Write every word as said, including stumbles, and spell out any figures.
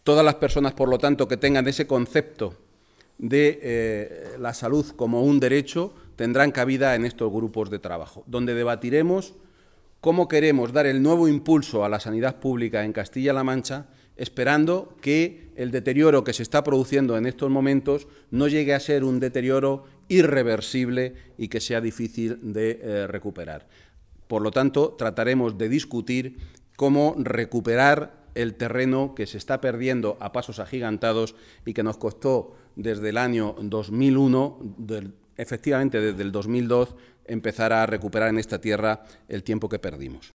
Todas las personas, por lo tanto, que tengan ese concepto de eh, la salud como un derecho tendrán cabida en estos grupos de trabajo, donde debatiremos cómo queremos dar el nuevo impulso a la sanidad pública en Castilla-La Mancha, esperando que el deterioro que se está produciendo en estos momentos no llegue a ser un deterioro irreversible y que sea difícil de eh, recuperar. Por lo tanto, trataremos de discutir cómo recuperar el terreno que se está perdiendo a pasos agigantados y que nos costó desde el año dos mil uno, del, efectivamente desde el dos mil dos, empezar a recuperar en esta tierra el tiempo que perdimos.